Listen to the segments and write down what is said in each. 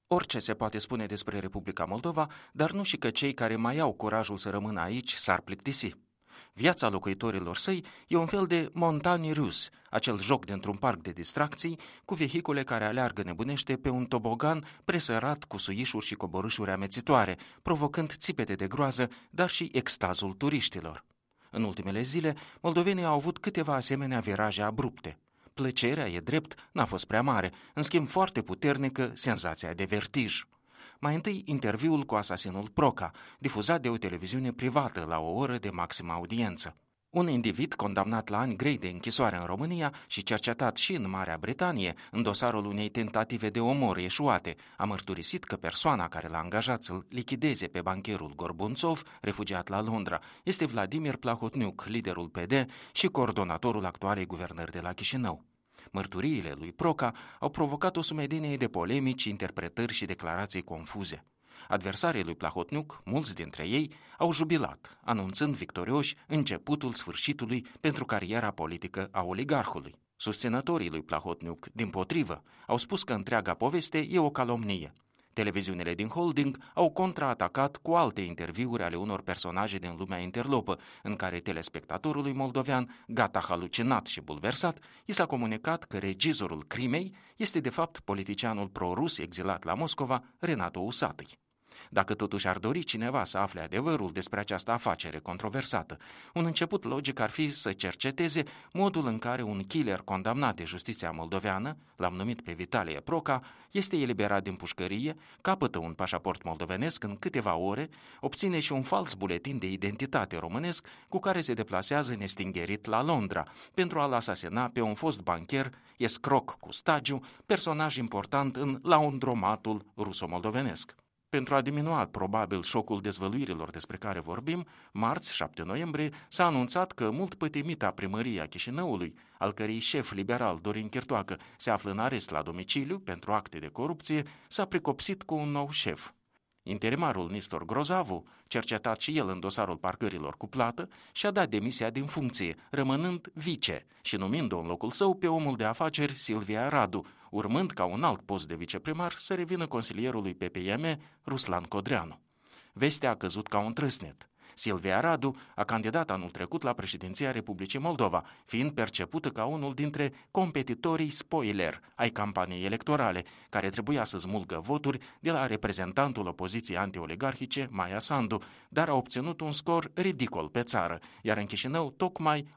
Orice se poate spune despre Republica Moldova, dar nu și că cei care mai au curajul să rămână aici s-ar plictisi. Viața locuitorilor săi e un fel de Montagnes Russes, acel joc dintr-un parc de distracții cu vehicule care aleargă nebunește pe un tobogan presărat cu suișuri și coborâșuri amețitoare, provocând țipete de groază, dar și extazul turiștilor. În ultimele zile, moldovenii au avut câteva asemenea viraje abrupte. Plăcerea, e drept, n-a fost prea mare, în schimb foarte puternică senzația de vertij. Mai întâi, interviul cu asasinul Proca, difuzat de o televiziune privată la o oră de maximă audiență. Un individ condamnat la ani grei de închisoare în România și cercetat și în Marea Britanie, în dosarul unei tentative de omor eșuate, a mărturisit că persoana care l-a angajat să-l lichideze pe bancherul Gorbunțov, refugiat la Londra, este Vladimir Plahotniuc, liderul PD și coordonatorul actualei guvernări de la Chișinău. Mărturiile lui Proca au provocat o sumedenie de polemici, interpretări și declarații confuze. Adversarii lui Plahotniuc, mulți dintre ei, au jubilat, anunțând victorioși începutul sfârșitului pentru cariera politică a oligarhului. Susținătorii lui Plahotniuc, dimpotrivă, au spus că întreaga poveste e o calomnie. Televiziunile din holding au contraatacat cu alte interviuri ale unor personaje din lumea interlopă, în care telespectatorului moldovean, gata halucinat și bulversat, i s-a comunicat că regizorul crimei este de fapt politicianul pro-rus exilat la Moscova, Renato Usatăi. Dacă totuși ar dori cineva să afle adevărul despre această afacere controversată, un început logic ar fi să cerceteze modul în care un killer condamnat de justiția moldoveană, l-am numit pe Vitalie Proca, este eliberat din pușcărie, capătă un pașaport moldovenesc în câteva ore, obține și un fals buletin de identitate românesc cu care se deplasează nestingerit la Londra pentru a-l asasina pe un fost bancher, escroc cu stagiu, personaj important în laundromatul ruso-moldovenesc. Pentru a diminua probabil șocul dezvăluirilor despre care vorbim, marți, 7 noiembrie, s-a anunțat că mult pătimita primăria Chișinăului, al cărei șef liberal Dorin Chirtoacă se află în arest la domiciliu pentru acte de corupție, s-a pricopsit cu un nou șef. Interimarul Nistor Grozavu, cercetat și el în dosarul parcărilor cu plată, și-a dat demisia din funcție, rămânând vice și numind-o în locul său pe omul de afaceri Silvia Radu, urmând ca un alt post de viceprimar să revină consilierului PPM, Ruslan Codreanu. Vestea a căzut ca un trâsnet. Silvia Radu a candidat anul trecut la președinția Republicii Moldova, fiind percepută ca unul dintre competitorii spoiler ai campaniei electorale, care trebuia să smulgă voturi de la reprezentantul opoziției anti-oligarhice, Maia Sandu, dar a obținut un scor ridicol pe țară, iar în Chișinău tocmai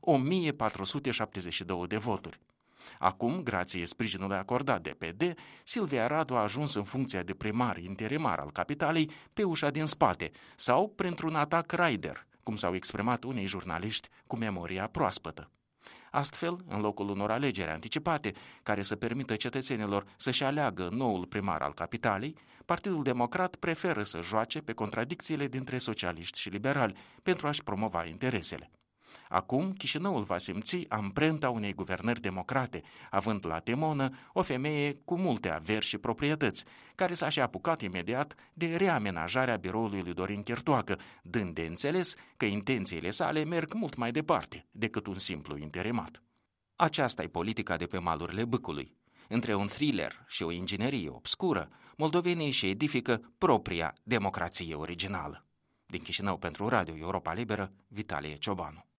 1472 de voturi. Acum, grație sprijinului acordat de PD, Silvia Radu a ajuns în funcția de primar interimar al capitalei pe ușa din spate sau printr-un atac raider, cum s-au exprimat unei jurnaliști cu memoria proaspătă. Astfel, în locul unor alegeri anticipate, care să permită cetățenilor să-și aleagă noul primar al capitalei, Partidul Democrat preferă să joace pe contradicțiile dintre socialiști și liberali pentru a-și promova interesele. Acum, Chișinăul va simți amprenta unei guvernări democrate, având la temonă o femeie cu multe averi și proprietăți, care s-a și apucat imediat de reamenajarea biroului lui Dorin Chirtoacă, dând de înțeles că intențiile sale merg mult mai departe decât un simplu interimat. Aceasta e politica de pe malurile Bâcului. Între un thriller și o inginerie obscură, moldovenii își edifică propria democrație originală. Din Chișinău pentru Radio Europa Liberă, Vitalie Ciobanu.